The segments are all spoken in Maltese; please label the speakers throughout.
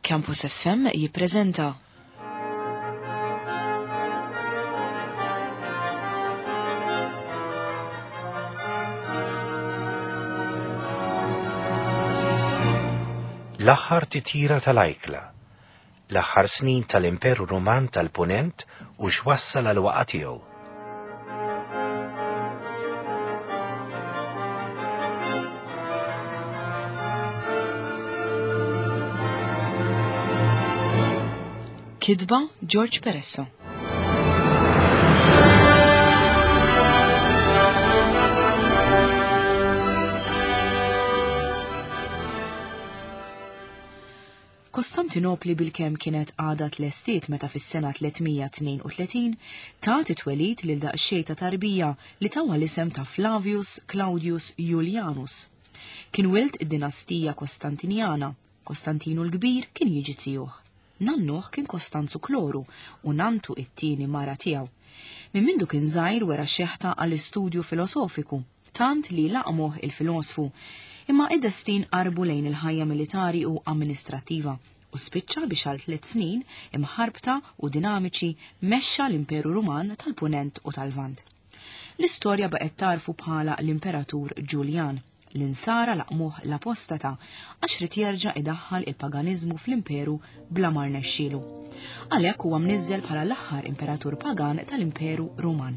Speaker 1: Campus FM jippreżenta
Speaker 2: L-aħħar titjira tal-Ajkla, l-aħħar snin tal-Imperu Ruman tal-Punent u x'wassal għal waqa' tiegħu.
Speaker 1: Kitba George Peresso. Kostantinopli bil-kemm kienet għada tlestiet meta fis-sena 332 tat it-twelid lil daqsxejn ta' tarbija li tawa l-isem ta' Flavius Claudius Julianus. Kien wild id-dinastija Kostantinjana, Kostantinu l-Kbir kien jiġi tiegħu. Nannuh kien Kostanzu Kloru u Nantu it-tieni mara tiegħu. Minn mindu kien żgħir wera xeħta għall-istudju filosofiku, tant li laqmuh il-filosofu, imma id-destin qarbu lejn il-ħajja militari u amministrattiva u spiċċa biex għal 3 snin imħarbta u dinamiċi mexxa l-Imperu Ruman tal-Punent u tal-Vant. L-istorja baqgħet tarfu bħala l-Imperatur Ġuljan. L-insara laqmuh l-apostata għax rid jerġa' idaħħal il-paganiżmu fl-imperu bla ma rnexxielu. Għalhekk huwa mniżżel bħala l-aħħar imperatur pagan tal-Imperu Ruman.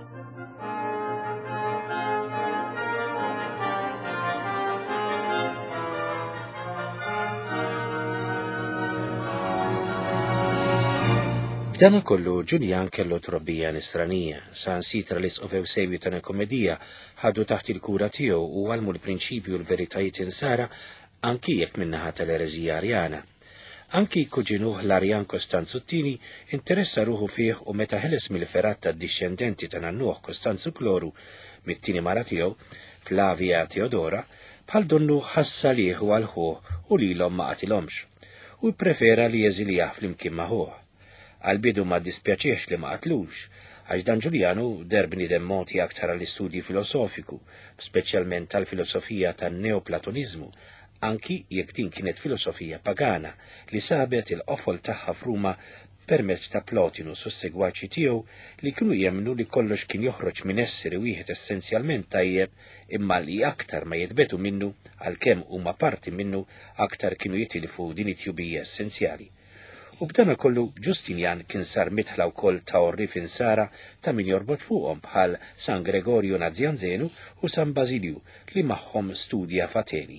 Speaker 2: B'dan kollu Ġuljan kellu trobbija nisranija, sansitra li sqofew sejwi ta' komedija ħadu taħt il-kura tiegħu u għalmu l-prinċipju l-veritajiet insara anki jekk minnaħa tal-erezija Arjana. Anki kuġinuh l-Arjan Kostanzu t-tieni interessa ruħu fih u meta ħeles mill-ferat tad-dixxendenti ta' nannuh Kostanzu Kloru mit-tieni mara tiegħu, Flavia Teodora, bħal donnu ħassa lieħu għal-ħuh u lilhom ma qatilhomx u jprefera li jeżiljah flimkien magħhom. Għal-bidu ma dispjaċiex li ma qatlux, għax dan Ġuljanu der bniedem moti aktar għall-istudji filosofiku, speċjalment tal-filosofija tan-neoplatonizmu, anki jekk din kienet filosofija pagana li sabet il-qofol tagħha f'Ruma permezz ta' Plotinus u s-segwaċi tiegħu li kienu jemnu li kollox kien joħroġ minn esseri wieħed essenzjalment tajjeb imma li aktar ma jitbetu minnu għalkemm huma parti minnu aktar kienu jitilfu din it-tjubija essenzjali. U b'dana kollu Ġustinjan kien sar mitħla wkoll ta' orrif insara ta' min jorbot fuqhom bħal San Gregorju Nazianzenu u San Basilju li magħhom studja f'Ateni.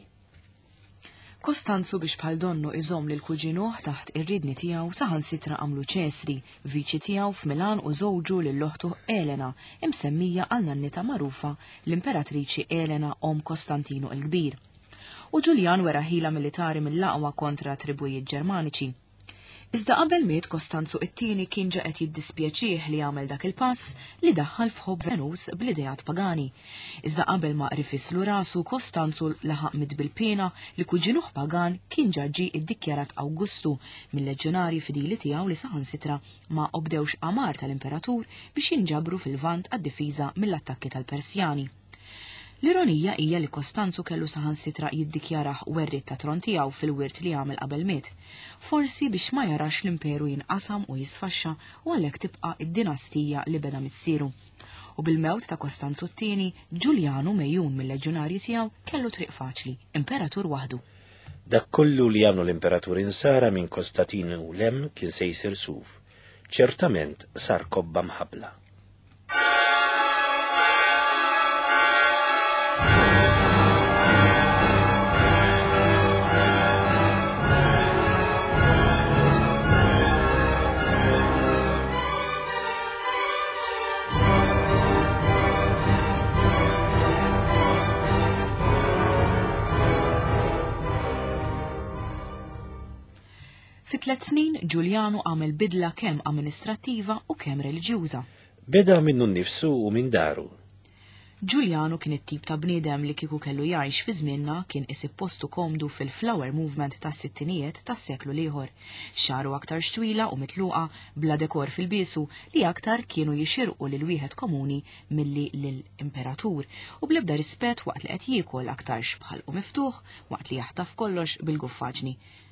Speaker 1: Kostanzu biex bħal donnu iżomm lil kuġinuh taħt ir-ridni tiegħu saħansitra għamlu Ċesri, viċi tiegħu f'Milan u żewġu lil loħtu Elena, imsemmija għal nannita magħrufa l-Imperatriċi Elena om Kostantinu l-Kbir. U Ġuljan wera ħila militari mill-aqwa kontra tribujiet Ġermaniċi. Iżda qabel miet Kostanzu it-tieni kien ġaqet jiddispjaċih li għamel dak il-pass li daħħal f'ħobb Venus bl-idejat pagani. Iżda qabel ma rifislu rasu Kostanzu laħaq mid bil-pena li kuġinuh pagan kien ġaġġi iddikjarat Awgustu mill-leġjonari fidili tiegħu li saħansitra ma obdewx qamar tal-Imperatur biex jinġabru fil-Vant għad-difiża mill-attakki tal-Persjani. L-ironija hija li Kostanzu kellu saħansitra jiddikjaraħ werrit ta' tron tiegħu fil-wirt li għamel qabel miet, forsi biex ma jarax l-imperu jinqasam u jisfaxxa u għalhekk tibqa' id-dinastija li beda missieru. U bil-mewt ta' Kostanzu t-tieni, Ġuljanu mejjun mill-leġjonarji tiegħu kellu triq faċli, imperatur waħdu.
Speaker 2: Dak kollu li għamlu l-imperatur insara minn Konstantinu Lem kien se jsir suf. Ċertament sar kobba mħabbla.
Speaker 1: Fi 3 snin Ġuljanu għamel bidla kemm amministrattiva u kemm reliġjuża.
Speaker 2: Beda minnu nnifsu u minn daru.
Speaker 1: Ġuljanu kien it-tip ta' bniedem li kieku kellu jgħix fi żmienna kien isib postu komdu fil-flower movement tas-sittinijiet tas-seklu ieħor. Xaru aktar xtwila u mitluqa bla dekor fil-biesu li aktar kienu jixirqu lil wieħed komuni milli lill-imperatur u bl-ebda rispett waqt li qed jiekol aktar bħalqu miftuħ waqt li jaħtaf kollox bil-guffaġni.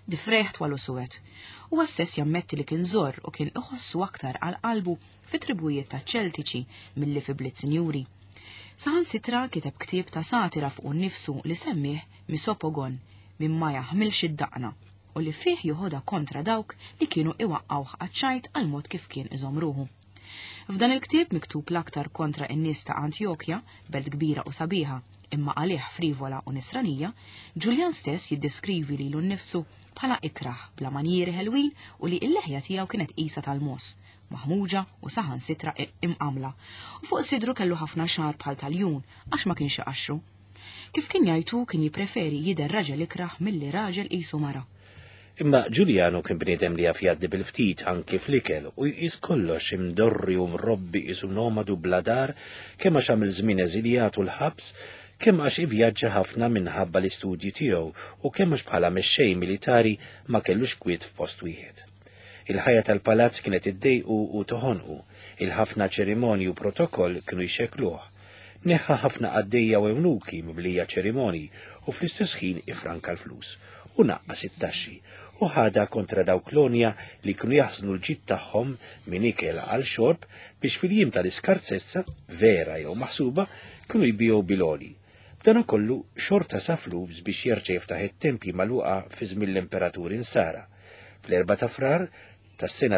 Speaker 1: difreħt walu suwet. U għastess jammetti li kien żor u kien iħossu aktar għal qalbu fi tribujiet ta' ċeltiċi milli fi bliet sinjuri. Saħansitra kiteb ktieb ta' satira fuq nifsu li semmih Misopogon minn ma jaħmilx id-daqna u li fih joħoda kontra dawk li kienu iwaqqawh għaċċajt għal mod kif kien iżom ruħu. F'dan il-ktieb miktub l-aktar kontra n-nies ta' Antjokja, belt kbira u sabiħa, imma għalih frivola u nisranija, Ġuljan stess jiddeskrivi lilu nnifsu bħala ikraħ bla manjieri ħelwin u li l-leħja tiegħu kienet qisa tal-mos, maħmuġa u saħan sitra imqamla, u fuq sidru kellu ħafna xar bħal tal-jun għax ma kienx iqaxxu. Kif kien jajtu kien jippreferi jidher raġel ikraħ milli raġel qisu mara.
Speaker 2: Imma Ġuljano kien bniedem li jafjaddi bil-ftit anki fl-ikel u jqis kollox imdorri u mrobbi isu nomadu bladar kemm għax għamil żmien eżiljat u l-ħabs, kemm għax ivvjaġġa ħafna minħabba l-istudji tiegħu u kemm għax bħala mexxej militari ma kellux kwiet f'post wieħed. Il-ħajja tal-palazz kienet iddejqu u toħonqu, il-ħafna ċerimonji u protokoll kienu jxekkluh. Neħħa ħafna għaddejja u emnuki miblija ċerimonji u fl-istess ħin ifranka l-flus u naqqas it-taxxi u ħada kontra dawk Klonja li kienu jaħsnu l-ġid tagħhom minn ikel għal xorb biex fil-jiem tal-iskarzezza vera jew maħsuba kienu jbiju biloli. B'dan kollu xorta sa flus biex jerġa' jiftaħ it-tempji magħluqa fi żmien l-Imperatur Insara. Fl-4 ta' Frar tas-sena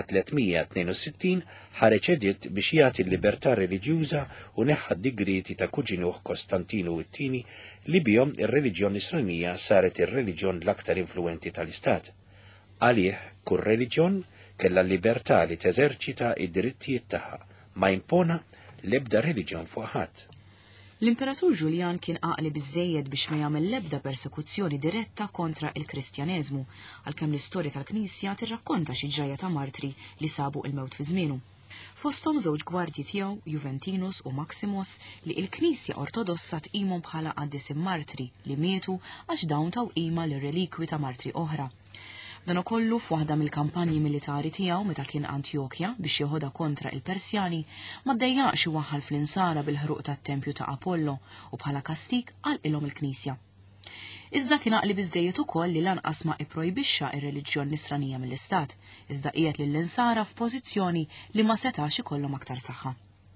Speaker 2: 362 ħareġ editt biex jagħti l-libertà reliġjuża u neħħa d-digriti ta' kuġinuh Kostantinu t-Tieni li bihom ir-reliġjon nisranija saret ir-reliġjon l-aktar influenti tal-istat. Għalih kull reliġjon kellha l-libertà li teżerċita id-drittijiet tagħha, ma impona l-ebda reliġjon fuq ħadd.
Speaker 1: L-Imperatur Ġuljan kien għaqli biżejjed biex ma jagħmel l-ebda persekuzzjoni diretta kontra il-Kristjaneżmu, għalkemm l-istorja tal-Knisja tirrakkonta xi ġraja ta' martri li sabu il-mewt fi żmienu. Fosthom żewġ gwardji tiegħu, Juventinus u Maximus, li l-Knisja Ortodossa tqimhom bħala qaddiesim martri li mietu għax dawn taw qima lir-relikwi ta' martri oħra. Dan ukollu f'waħda mill-kampanji militari tiegħu meta kien Antjokja biex joħodha kontra il-Persjani ma ddejjaqx iwaħħal fl-insara bil-ħruq tat-tempju ta' Apollo u bħala kastik għalqilhom il-Knisja. Iżda kien għaqli biżejjed ukoll li lanqas ma ipprojbixxa ir-reliġjon nisranija mill-istat, iżda qiegħed lill-insara f'pożizzjoni li ma setax ikollhom aktar saħħa.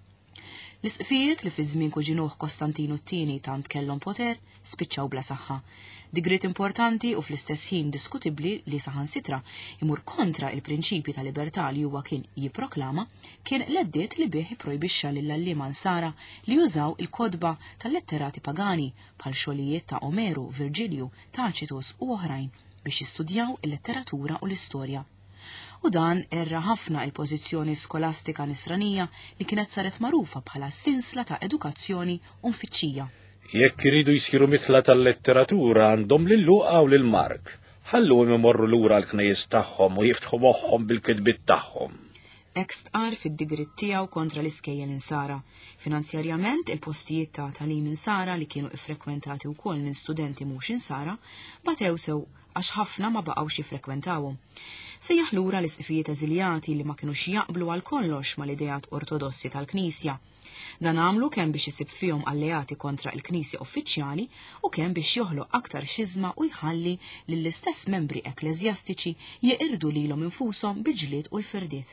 Speaker 1: L-isqfijiet li fi żmien kuġinuh Kostantinu t-Tieni tant kellhom poter spiċċaw bla saħħa. Digrit importanti u fl-istess ħin diskutibbli li saħansitra imur kontra il-prinċipji ta' libertà li huwa kien jipproklama kien l-eddiet li bih jipprojbixxa lill-allima Ansara li jużaw il-kodba tal-letterati pagani bħal xogħlijiet ta' Omeru, Virgilju, Tacitus u oħrajn biex jistudjaw il-letteratura u l-istorja. U dan erra ħafna il-pożizzjoni skolastika nisranija li kienet saret magħrufa bħala sinsla ta' edukazzjoni u nfittxija.
Speaker 2: Jekk iridu jsiru mitla tal-letteratura għandhom lil-Luqa u lil-Mark. Ħalluhom imorru lura l-knejjes tagħhom u jiftħu moħħhom bil-kitbiet tagħhom.
Speaker 1: Hekk stqar fid-digrit tiegħu kontra l-iskejjel insara. Finanzjarjament il-postijiet ta' tagħlim insara li kienu iffrekwentati wkoll minn studenti mhux insara batew sew għax ħafna ma baqgħux jiffrekwentawhom. Sejjaħ lura l-isqifijiet eżiljati li ma kinux jaqblu għal kollox mal-idejat ortodossi tal-Knisja. Dan għamlu kemm biex isib fihom alleati kontra l-Knisja uffiċjali u kemm biex joħloq aktar xiżma u jħalli lill-istess membri ekleżjastiċi jeqirdu lilhom infushom bil-ġlied u l-firdiet.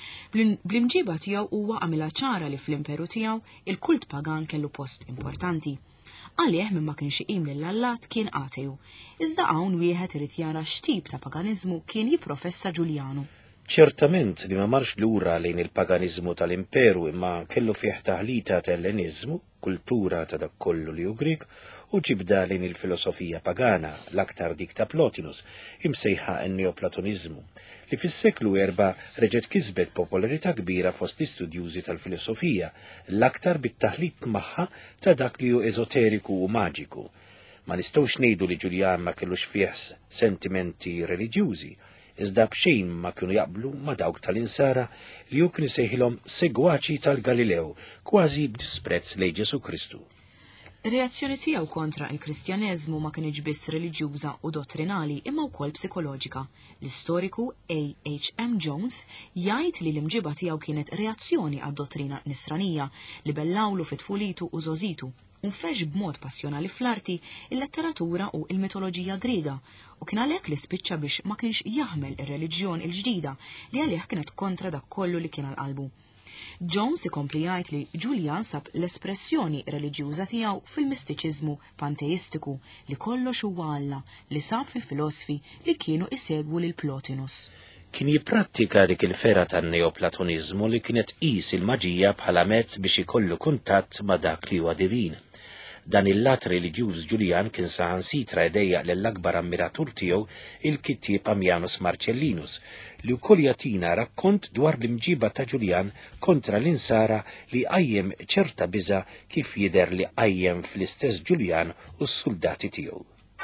Speaker 1: Bl-imġiba tiegħu huwa għamilha ċara li fl-imperu tiegħu il-kult pagan kellu post importanti. Għalih minn ma kienx iqim lill-Allat kien ateju, iżda hawn wieħed irid jara x'tip ta' paganiżmu kien jipprofessa Ġuljanu.
Speaker 2: Ċertament li ma marx lura lejn il-paganiżmu tal-imperu imma kellu fih taħlita tal-Elleniżmu, kultura ta' dak kollu li hu Grik, u ġibda lejn il-filosofija pagana, l-aktar dik ta' Plotinus, imsejħa n-Neoplatonizmu, li fis-seklu 4 reġgħet kisbet popolarità kbira fost l-istudjużi tal-filosofija, l-aktar bit-taħlit magħha ta' dak li hu eżoteriku u maġiku. Ma nistgħux ngħidu li Ġuljan ma kellux fih sentimenti reliġjużi, iżda b'xejn ma kienu jaqblu ma dawk tal-insara li hu kien isejħilhom segwaċi tal-Galilew, kważi b'disprezz lejn Ġesu Kristu.
Speaker 1: Ir-reazzjoni tiegħu kontra l-Kristjaneżmu ma kienx biss reliġjuża u dottrinali imma wkoll psikoloġika. L-istoriku A.H.M. Jones jgħid li l-imġiba tiegħu kienet reazzjoni għad-dottrina nisranija li bellawlu fit-tfulitu u żożitu unfresh b'mod passjonali fl-arti, il-letteratura u il-mitoloġija Griega u kien għalhekk li spiċċa biex ma kienx jaħmel ir-reliġjon il-ġdida li għalih kienet kontra dak kollu li kien għal-qalbu. Jones ikompli jgħid li Julian sab l-espressjoni reliġjuża tiegħu fil-mistiċiżmu panteistiku li kollox huwa Alla li sab fil-filosofi li kienu isegwu lil Plotinus.
Speaker 2: Kien jipprattika dik il-fera tan-neoplatonizmu li kienet qis il-maġija bħala mezz biex ikollu kuntatt ma' dak li huwa divin. Dan il-lat reliġjuż Julian kien saħansitra idejjaq lill-akbar ammiratur tiegħu il-kittieb Ammianus Marcellinus li wkoll jagħtina rakkont dwar l-imġiba ta' Julian kontra l-insara li qajjem ċerta biża' kif jidher li qajjem fl-istess Julian u s-soldati tiegħu.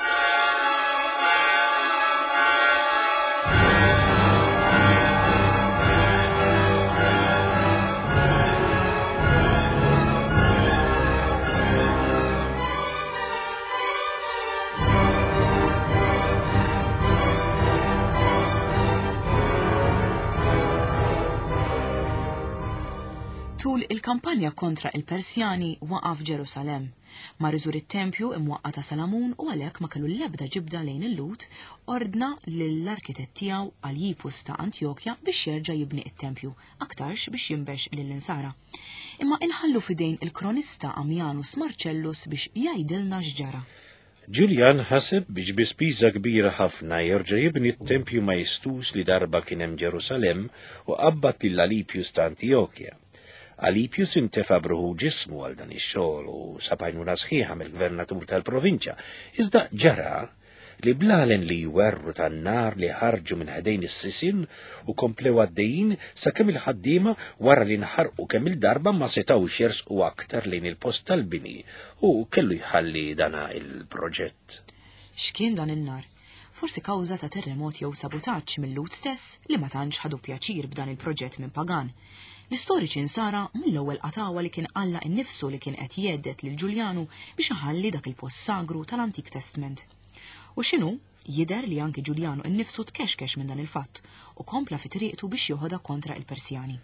Speaker 1: Tul il-kampanja kontra il-Persjani waqaf Ġerusalem. Ma riżur it-tempju imwaqqa ta' Salamun u għalhekk ma kellu l-ebda ġibda lejn il-Lut, ordna lill-arkitett tiegħu Aljipus ta' Antjokja biex jerġa' jibni it-tempju, aktarx biex jinbex lill-insara. Imma inħallu fidejn il-kronista Ammianus Marcellus biex jgħidilna x'ġara.
Speaker 2: Julian ħaseb biex bi spiża kbira ħafna jerġa' jibni t-tempju ma jistux li darba kien hemm Ġerusalem u qabbad lil Aljipus ta' Antjokja. Aljipus intefa' bruħu ġismu għal dan ix-xogħol u sabajnuna sħiħa mill-gvernatur tal-provinċja, iżda ġara li blalen li jwerru tan-nar li ħarġu minn ħdejn is-sisin u komplew għaddejjin sakemm il-ħaddiema wara li nħarqu kemm il-darba ma setgħux jersqu aktar lejn il-post tal-bini u kellu jħalli dana il-proġett.
Speaker 1: X'kien dan in-nar? Forsi kawża ta' terremot jew sabotaġġ mill-Lut stess li ma tantx ħadu pjaċir b'dan il-proġett minn pagan. L-istoriċi nsara mill-ewwel qatawa li kien Alla innifsu li kien qed jgħeddet lil Ġuljanu biex iħalli dak il-post sagru tal-Antik Testament. U x'inhu jidher li anke Ġuljanu innifsu tkexkex minn dan il-fatt u kompla fi triqtu biex joħodha kontra il-Persjani.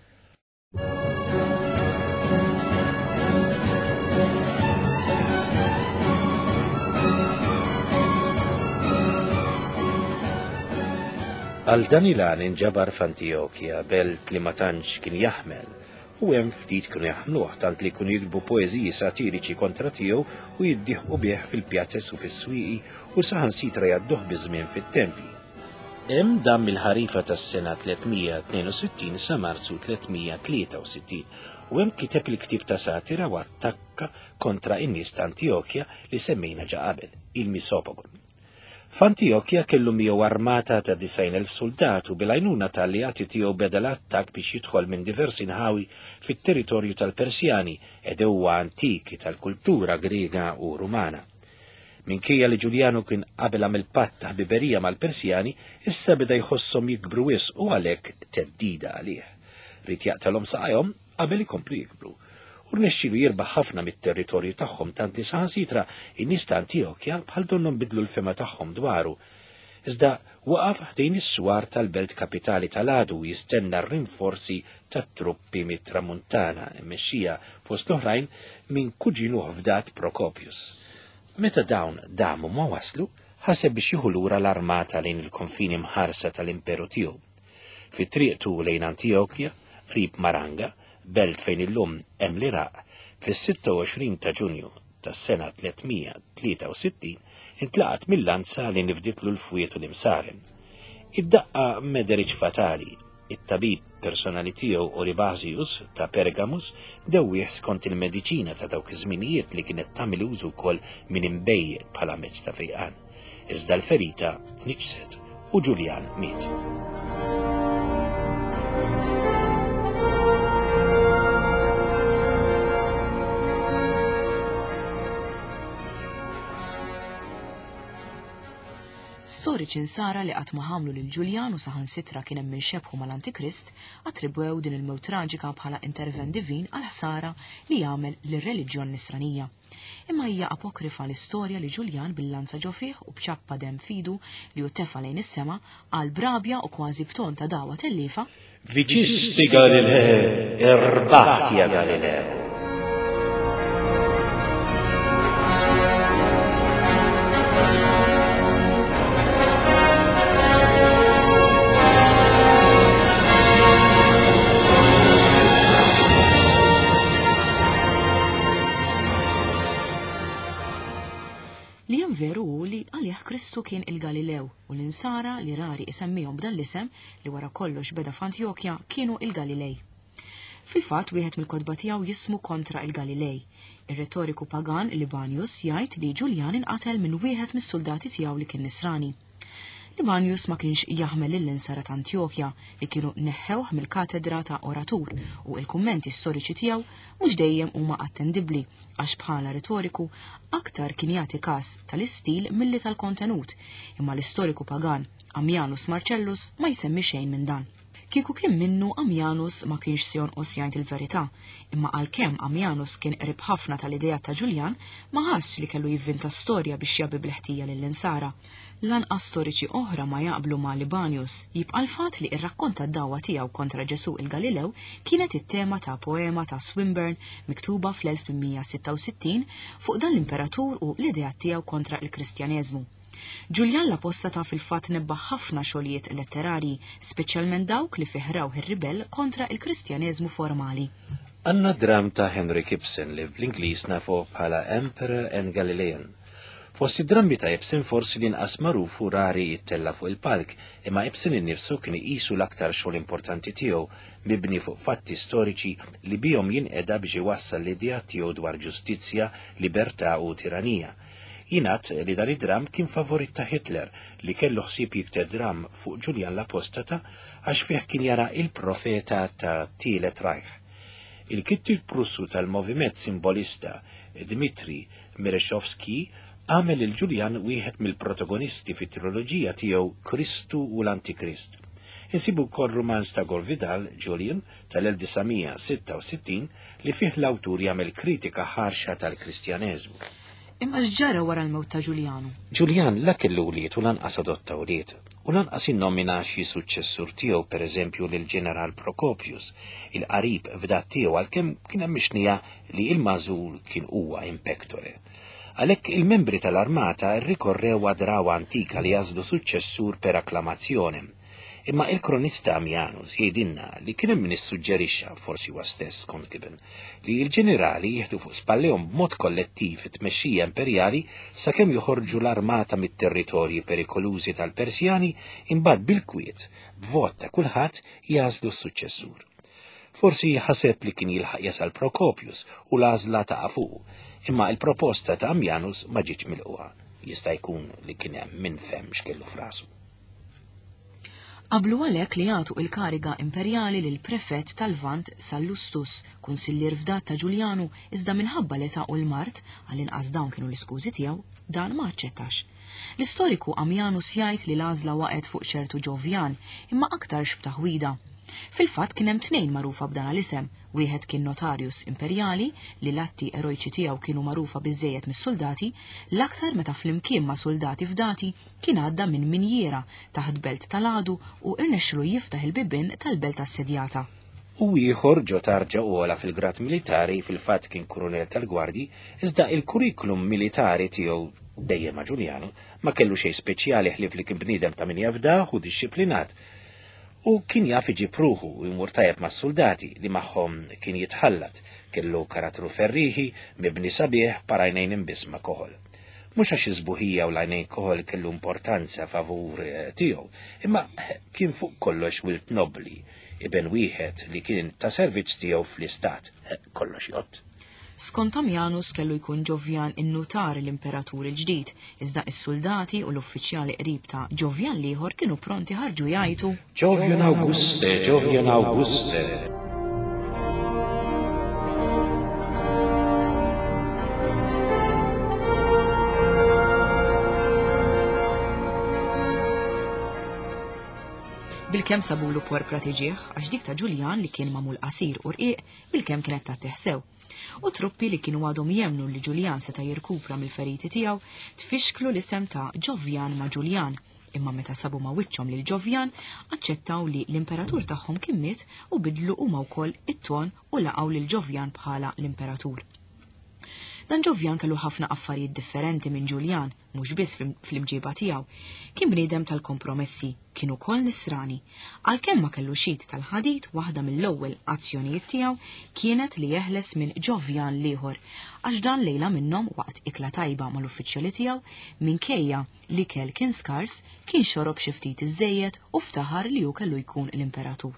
Speaker 2: Għal dan il-għan inġabar f'Antjokja belt li ma tantx kien jaħmel u hemm ftit kienu jaħmluh tant li kienu jikbu poeżiji satiriċi kontra tiegħu u jiddieħqu bih fil-pjazzes u fis-swieqi u saħansitra jgħadduh biż-żmien fit-tempji. Hemm dan mill-ħarifa tas-sena 362 sa Marzu 363 u hemm kiteb il-ktieb ta' satira u attakka kontra in-nies ta' Antjokja li semmejna ġa qabel, il-Misopogon. F'Antjokja kellu miegħu armata ta' 90,000 soldatu bil-għajnuna tal-alleati tiegħu beda l-attak biex jidħol minn diversi nħawi fit-territorju tal-Persjani ed huwa antiki tal-kultura Griega u Rumana. Minkejja li Ġuljanu kien qabel għamel patt ta' ħbiberija mal-Persjani, issa beda jħossom jikbru wisq u għalhekk teddida għalih. Rid jaqtalhom saqajhom qabel ikomplu jikbru. U rnexxielu jirbaħ ħafna mit-territorju tagħhom tant li saħansitra in-nies ta' Antjokja bħal donhom bidlu l-fema tagħhom dwaru. Iżda waqaf ħdejn is-swar tal-belt kapitali tal-għadu jistenna r-rinforzi tat-truppi mit-Tramuntana mmexxija fost l-oħrajn minn kuġinuh fdat Prokopius. Meta dawn damu ma waslu, ħaseb biex jieħu lura l-armata lejn il-konfini mħarsa tal-imperu tiegħu. Fit-triqtu lejn Antjokja, qrib Maranga, belt fejn illum hemm l-Iraq, fis-26 ta' Ġunju tas-sena 363 intlaqat mill-lanza li nifditlu l-fwiet u l-imsaren. Id-daqqa mederiċ fatali, it-tabib personali tiegħu Oribasius ta' Pergamus dewwieħ skont il-mediċina ta' dawk iż-żminijiet li kienet tagħmel użu wkoll minn imbejjed bħala mezz ta' fejqan. Iżda l-ferita tniġset u Ġuljan miet.
Speaker 1: Storiċi nsara li qatt ma ħamlu lil Ġuljan u saħansitra kien hemm minxebħu mal-Antikrist attribwew din il-mewt traġika bħala intervent divin għal ħsara li jagħmel lir-reliġjon Nisranija. Imma hija apokrifa l-istorja li Ġuljan bil-lanza ġo fih u bċappa dem fidu li uttefa lejn is-sema għal brabja u kważi bton ta' dawa tellifa.
Speaker 2: Viċisti Galileo, irbaħti ya Galileo.
Speaker 1: Kristu kien il-Galilew u l-insara li rari isemmihom b'dan l-isem li wara kollox beda f'Antjokja kienu il-Galilej. Fil-fatt wieħed mill-kotba tiegħu jismu kontra il-Galilej. Ir-retoriku pagan Libanius jgħid li Ġuljan inqatel minn wieħed mis-soldati tiegħu li kien Nisrani. Libanius ma kienx jaħmel lill-insara ta' Antjokja li kienu neħħewh mill-katedra ta' oratur u l-kummenti storiċi tiegħu mhux dejjem huma attendibbli għax bħala retoriku aktar kien jagħti każ tal-istil milli tal-kontenut, imma l-istoriku pagan Ammianus Marcellus ma jsemmi xejn minn dan. Kieku kien minnu Ammianus ma kienx se jonqos jgħid il-verità, imma għalkemm Ammianus kien qrib ħafna tal-idea ta' Ġuljan ma ħass li kellu jivvinta storja biex jabbi bl-ħtija lill-insara. Lanqas storiċi oħra ma jaqblu ma' Libanius jibqa' l-fatt li r-rakkonta d-dawwa tiegħu kontra Ġesu il-Galilew kienet it-tema ta' poema ta' Swinburne miktuba fl-1866 fuq dan l-imperatur u l-idea tiegħu kontra il-Kristjaneżmu. Ġuljan l-Apostata fil-fatt nebbaħ ħafna xogħlijiet letterarji, speċjalment dawk li fiħraw ir-ribell kontra il-Kristjaneżmu formali.
Speaker 2: Għandna dram ta' Henry Ibsen li bl-Ingliż nafu bħala Emperor and Galilean. Fost id-drambi ta' Ibsen forsi li inqas magħruf u rari jittella fuq il-palk, imma Ibsen innifsu kien iqisu l-aktar xogħol importanti tiegħu mibni fuq fatti storiċi li bihom jinqeda biex iwassal l-idea tiegħu dwar ġustizzja, libertà u tiranija. Jingħad li dan id-dram kien favorit ta' Hitler li kellu ħsieb jikteb dram fuq Ġuljan l-Apostata għax fih kien jara il-profeta ta' Tielet Reich. Il-kittib Prussu tal-moviment simbolista Dmitri Merezhovski għamel il-Ġuljan wieħed mill-protagonisti fit-triloġija tiegħu Kristu u l-Antikrist. Insibu wkoll romanz ta' Gore Vidal, Julian, tal-1966 li fih l-awtur jagħmel kritika ħarxa tal-Kristjaneżmu.
Speaker 1: Imma x'ġara wara l-mewt ta' Ġuljanu?
Speaker 2: Ġuljan la kellu wlied u lanqas adotta wlied, u lanqas innomina xi suċċessur tiegħu pereżempju lil Ġeneral Procopius, il-qarib f'dat tiegħu għalkemm kien hemm mixnija li l-magħżul kien huwa impectore. Għalhekk il-membri tal-armata rrikorrew għad rawa antika li jażlu suċċessur per akklamazzjoni. Imma il-kronista Ammianus jgħidilna li kien hemm min issuġġerixxa, forsi huwa stess kontiben, li l-ġenerali jieħdu fuq spallehom b'mod kollettiv it-tmexxija imperjali sakemm joħorġu l-armata mit-territorji perikolużi tal-Persjani imbagħad bil-kwiet b'vot ta' kulħadd jażlu s-suċċessur. Forsi ħaseb li kien jilħaq jasal Procopius u l-għażla ta' fuq, imma il-proposta ta' Ammianus ma ġietx milquha. Jista' jkun li kien hemm min fehm x'kellu f'rasu.
Speaker 1: Qablu għalhekk li jagħtu il-kariga imperjali lil prefett tal-Vant Sallustus, kunsillier f'dat ta' Ġuljanu, iżda minħabba l-età u l-mart għall-inqas dawn kienu l-iskużi tiegħu, dan ma aċċettax. L-istoriku Ammianus jgħid li l-għażla waqgħet fuq ċertu Ġovjan, imma aktar x'b'taħwida. Fil-fatt kien hemm tnejn magħrufa b'dan l-isem, wieħed kien Notarius Imperjali li l-atti erojċi tiegħu kienu magħrufa biżejjed mis-soldati, l-aktar meta flimkien ma' soldati f'dati kien għadda minn minjera taħt belt tal-għadu u irnexxielu jiftaħ il-bibien tal-belt assedjata.
Speaker 2: U ieħor ġo tarġa ola fil-grad militari fil-fatt kien kurunel tal-gwardji, iżda il-kurikulum militari tiegħu dejjem ma' Ġuljanu ma kellu xejn speċjali ħlief li kien bniedem ta' min jafdah u dixxiplinat. U kien jaf iġib ruħu u jmur tajjeb ma' soldati li magħhom kien jitħallat, kellu karattru ferriħi, mibni sabiħ parajnejn imbis ma' koħol. Mhux għax iżbuħija u l-għajnejn koħol kellu importanza favur tiegħu, imma kien fuq kollox wilt nobli, iben wieħed li kien ta' servizz tiegħu fl-istat, kollox jott.
Speaker 1: Skont Ammianus kellu jkun Ġovjan in-nutar l-imperatur il-ġdid, iżda is-soldati u l-uffiċjali qrib ta' Ġovjan l-ieħor kienu pronti ħarġu jgħidu
Speaker 2: Ġovjan Auguste, Ġovjan Auguste.
Speaker 1: Bil-kemm sabulu porpra tiġih għax dik ta' Ġuljan li kien magħmul qasir u rqiq bil-kemm kienet ta' teħsew. U truppi li kienu għadhom jemnu li Ġuljan seta' jirkupra mill-feriti tiegħu tfixklu l-isem ta' Ġovjan ma' Ġuljan, imma meta sabu ma' wiċċhom lil Ġovjan aċċettaw li l-imperatur tagħhom kien miet u bidlu huma wkoll it-ton u laqgħu lil Ġovjan bħala l-imperatur. Dan Ġovjan kellu ħafna affarijiet differenti minn Ġuljan, mhux biss fl-imġiba tiegħu. Kien bniedem tal-kompromessi, kien ukoll nisrani. Għalkemm ma kellu xit tal-ħadid, waħda mill-ewwel azzjonijiet tiegħu kienet li jeħles minn Ġovjan l-ieħor, għax dan lejla minnhom waqt ikla tajba mal-uffiċjali tiegħu minkejja li kell kien skars kien xorob xi ftit iżejjed u ftaħar li hu kellu jkun l-imperatur.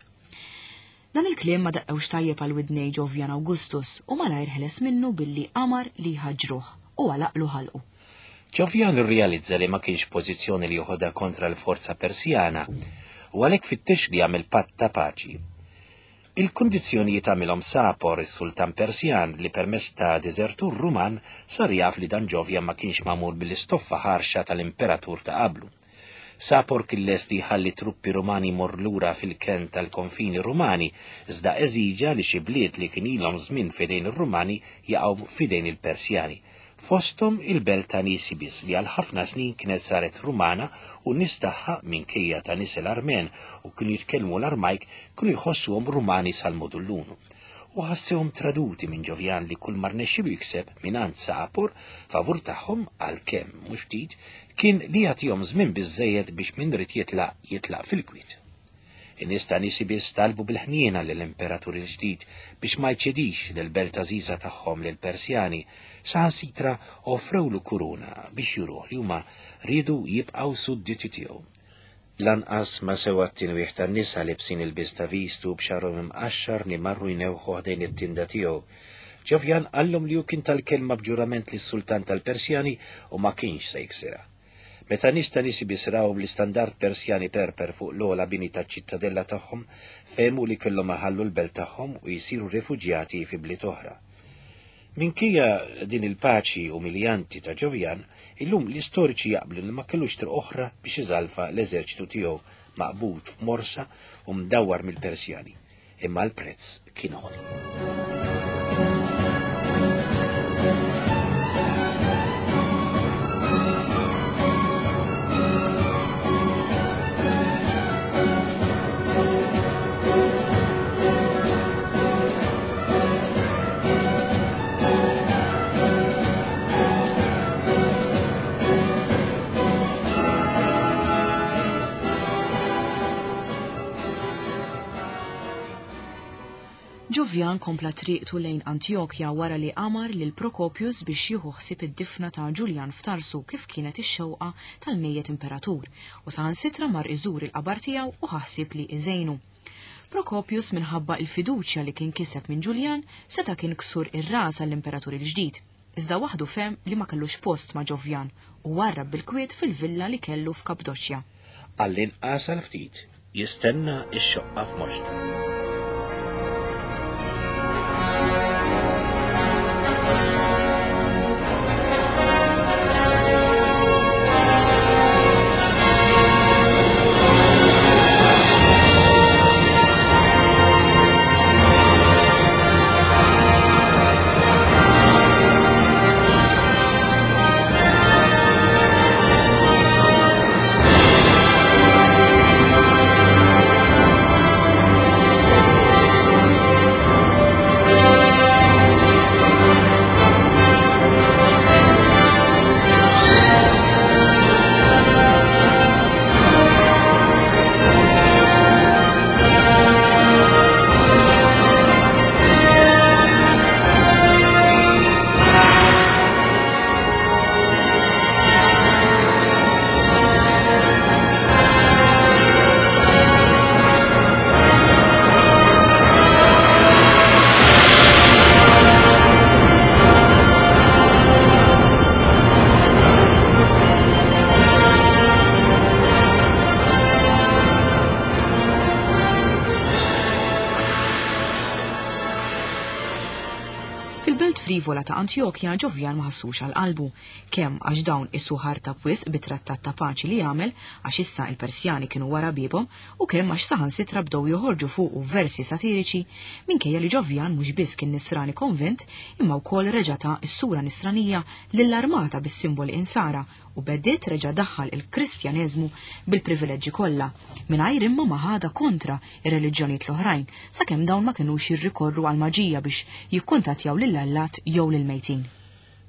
Speaker 1: Dan il-kliem ma daqqewx tajjeb għal widnej Ġovjan Awgustus u malajr ħeles minnu billi amar li ħaġruh u għalaqlu ħalqu.
Speaker 2: Ġovjan irrealizza li ma kienx pożizzjoni li joħodha kontra l-forza Persjana u għalhekk fittex li jagħmel patt ta' paċi. Il-kundizzjonijiet għamilhom Sapor is-Sultan Persjan li permezz ta' diżertur Ruman sar jaf li dan Ġovjan ma kienx magħmur bil-istoffa ħarxa tal-imperatur ta' qablu. Sapor kien lest li jħalli truppi Rumani mor lura fil-kent tal-konfini Rumani, iżda eżiġa li xi bliet li kien ilhom żmien fidejn ir-Rumani jaqgħu fidejn il-Persjani. Fosthom il-belt ta' Nisibis li għal ħafna snin kienet saret Rumana u nistaħħa minkejja ta' nies l-Armen u kienu jitkellmu l-Armajk kienu jħossuhom Rumani sal-Modullunu. U ħassewhom traduti minn Ġovjan li kull mar nexxielu jikseb mingħand Sapor favur tagħhom għalkemm mhux ftit kien li jagħtihom żmien biżżejjed biex min rid jitlaq fil-kwiet. In-nies ta' Nisibis talbu bil-ħniena lill-imperatur il-ġdid biex ma jċedix lill-belt għażiża tagħhom lill Persjani saħansitra offrewlu kuruna biex juruh li huma riedu jibqgħu sudditi tiegħu. Lanqas ma sewa t-tinwieħ tan-nisa libsin il-bista vistu b'xarhom imqaxxar li marru jnewħu ħdejn it-tinda tiegħu. Ġovjan qallhom li hu kien tal-kelma b'ġurament lis-Sultan tal-Persjani u ma kienx se jiksirha. Meta nies ta' Nisibis raw l-istandard Persjani perper fuq l-ogħla bini taċ-ċittadella tagħhom, fehmu li kellhom iħallu l-belt tagħhom u jsiru rifuġjati fi bliet oħra. Minkejja din il-paċi umiljanti ta' Ġovjan, illum l-istoriċi jaqblu li ma kellux triq oħra biex iżalfa l-eżerċitu tiegħu maqbud f'Morsa u mdawwar mill-Persjani, imma l-prezz kien għoli.
Speaker 1: Ġovjan kompla triqtu lejn Antjokja wara li amar lil Prokopius biex jieħu ħsieb id-difna ta' Ġuljan f'Tarsu kif kienet ix-xewqa tal-mejjet imperatur u saħansitra mar iżur il-qabar tiegħu u ħassib li iżejnu. Prokopius minħabba il-fiduċja li kien kiseb minn Ġuljan seta' kien ksur ir-ras għall-imperatur il-ġdid. Iżda waħdu fem li ma kellux post ma' Ġovjan u warrab bil-kwiet fil-villa li kellu f'Kapdoċja.
Speaker 2: Għall-inqas għal ftit jistenna x-xoqqa f'Moxta.
Speaker 1: frivola ta' Antjokja Ġovjan ma ħassux għal-qalbu, kemm għax dawn is-suħar ta' pwisq bit-trattat ta' paċi li jagħmel għax issa il-Persjani kienu wara bibhom u kemm għax saħansitra bdew joħorġu fuq versi satiriċi minkejja li Ġovjan mhux biss kien nisrani konvent imma wkoll reġata s-sura nisranija lill-armata bis-simboli insara u beddiet reġa' daħħal il-Kristjaneżmu bil-privileġġi kollha mingħajr imma ma ħada kontra ir-reliġjonijiet l-oħrajn sakemm dawn ma kinux jirrikorru għal maġija biex jikkuntattjaw lill-Allat jew lill-mejtin.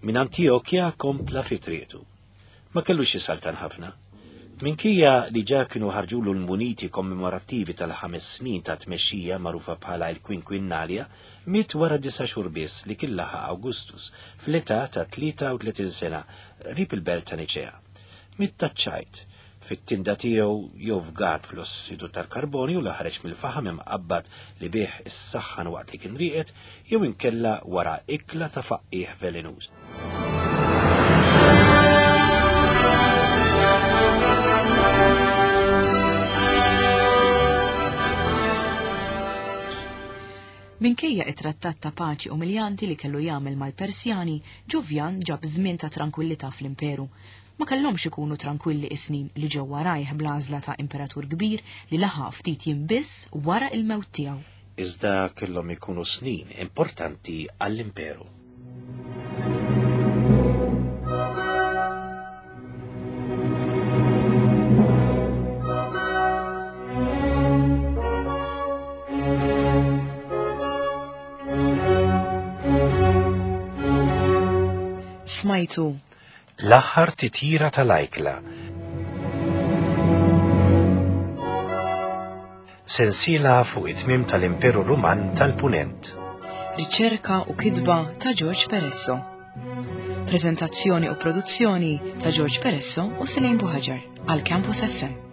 Speaker 2: Min Antiochia kompla fi triqtu. Ma kellux jisaltan ħafna. Minkejja li ġa kienu ħarġulu l-muniti kommemorattivi tal-5 snin ta' tmexxija magħrufa bħala l-Quinquennalia, miet wara 9 xhur biss li kien laħaq Awgustus fl-età ta' 33 sena rib il-belt ta' Niċea. Miet taċċajt fit-tinda tiegħu jew fgat fl-ossidu tal-karbonju li ħareġ mill-faħam imqabbad li bih is-saħħan waqt li kien rieqed jew inkella wara ikla ta' faqqih velenuż.
Speaker 1: Minkejja it-trattat ta' paċi umiljanti li kellu jagħmel mal-Persjani, Ġuvjan ġab żmien ta' tranquillità fl-imperu. Ma kellhomx ikunu tranquilli is-snin li ġew warajh bl-għażla ta' imperatur kbir li laħaq ftit jinbiss wara il-mewt tiegħu.
Speaker 2: Iżda kellhom ikunu snin importanti għall-imperu.
Speaker 1: Smajtu
Speaker 2: L-aħħar titjira tal-Ajkla. Sensiela fuq it-tmiem tal-Imperu Ruman tal-Punent.
Speaker 1: Riċerka u kitba ta' George Peresso. Preżentazzjoni u produzzjoni ta' George Peresso u Selejn Buħaġar għal Campus FM.